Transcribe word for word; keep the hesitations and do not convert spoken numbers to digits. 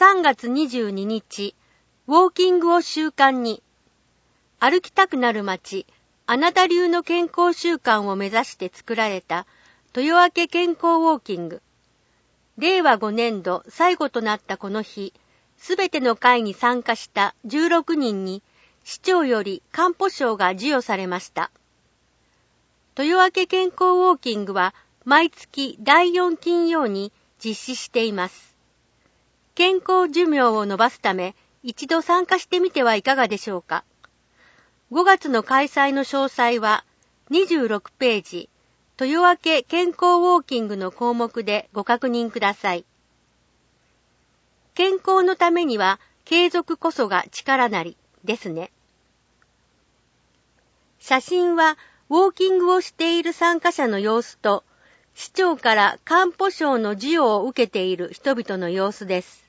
さんがつにじゅうににち、ウォーキングを習慣に。歩きたくなる街、あなた流の健康習慣を目指して作られた豊明健康ウォーキング。れいわごねんど最後となったこの日、すべての会に参加したじゅうろくにんに市長より幹保賞が授与されました。豊明健康ウォーキングは毎月だいよん金曜に実施しています。健康寿命を伸ばすため一度参加してみてはいかがでしょうか。ごがつの開催の詳細はにじゅうろくページ、豊明健康ウォーキングの項目でご確認ください。健康のためには継続こそが力なりですね。写真はウォーキングをしている参加者の様子と市長から幹保賞の授与を受けている人々の様子です。